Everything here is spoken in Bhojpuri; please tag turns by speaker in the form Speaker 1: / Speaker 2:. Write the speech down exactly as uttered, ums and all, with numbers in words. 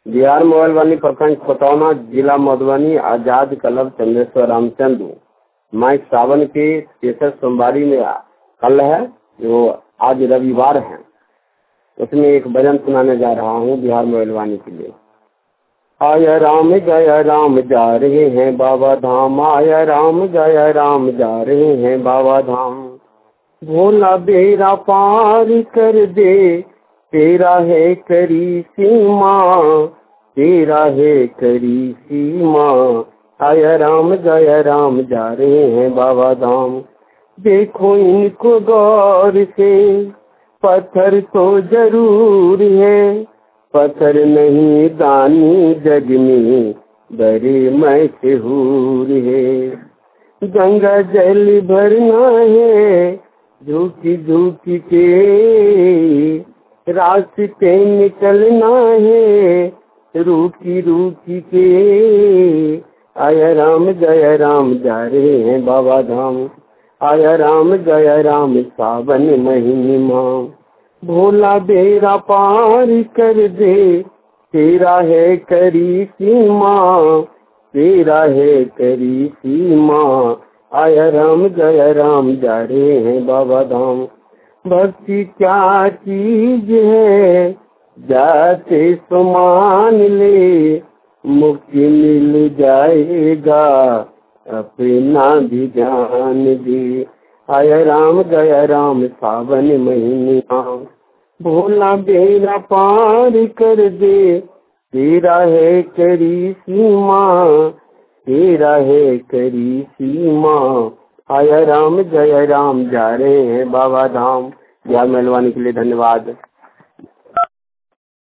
Speaker 1: बिहार मोबाइल प्रखंड खतौना, जिला मधुबनी। आजाद क्लब चंद्रेश्वर रामचंद्र। मैं सावन के तेसर सोमवारी में कल है, जो आज रविवार है, उसमें एक भजन सुनाने जा रहा हूँ बिहार मोबाइल के लिए। आया राम गया राम जा रहे हैं बाबा धाम, आया राम गया राम जा रहे हैं बाबा धाम। भोला बेरा पार कर दे, तेरा है करी सीमा, तेरा है करी सीमा। आया राम गया राम जा रहे हैं बाबा धाम। देखो इनको गौर से, पत्थर तो जरूर है, पत्थर नहीं दानी जग में बड़े मशहूर है। गंगा जल भरना है झुकी झुकी के, रास्ते निकलना है रुकी रुकी के। आया राम गया राम जा रहे हैं बाबा धाम, आया राम गया राम सावन महीना। भोला बेरा पार कर दे, तेरा है करी सीमा, तेरा है करी सीमा। आया राम गया राम जा रहे हैं बाबा धाम। भक्ति क्या चीज है, जाते सो मान ले, मुक्ति मिल जाएगा अपना भी जान दे। आया राम गया राम सावन महीना। भोला बेरा पार कर दे, तेरा है करी सीमा, तेरा है करी सीमा। आया राम गया राम जा रहे हैं बाबा धाम। बिहार मोबाइल के लिए धन्यवाद।